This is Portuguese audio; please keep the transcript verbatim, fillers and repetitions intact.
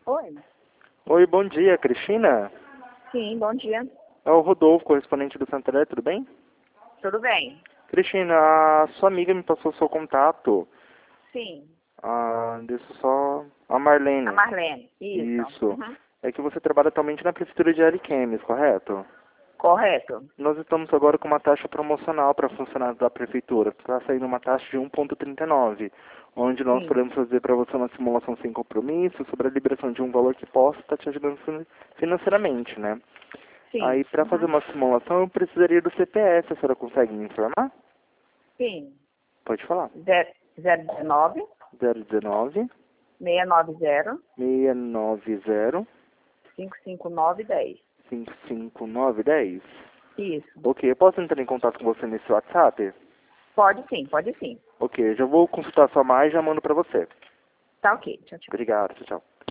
Oi. Oi, bom dia, Cristina? Sim, bom dia. É o Rodolfo, correspondente do Santander, tudo bem? Tudo bem? Cristina, a sua amiga me passou o seu contato. Sim. Ah, deixa só... A A Marlene. Marlene. Isso. Isso. Uhum. É que você trabalha atualmente na Prefeitura de Ariquemes, correto? Correto. Nós estamos agora com uma taxa promocional para funcionários da Prefeitura. Está saindo uma taxa de um vírgula trinta e nove, onde nós Sim. podemos fazer para você uma simulação sem compromisso sobre a liberação de um valor que possa estar te ajudando fin- financeiramente, né? Sim. Aí, para fazer Uhum. uma simulação, eu precisaria do C P F. A senhora consegue me informar? Sim. Pode falar. Zero, zero dezenove, zero dezenove, seiscentos e noventa, seiscentos e noventa, cinquenta e cinco nove dez. cinquenta e cinco nove dez. Isso. Ok, eu posso entrar em contato com você nesse WhatsApp? Pode sim, pode sim. Ok, já vou consultar sua mais e já mando para você. Tá ok. Tchau, tchau. Obrigado, tchau, tchau.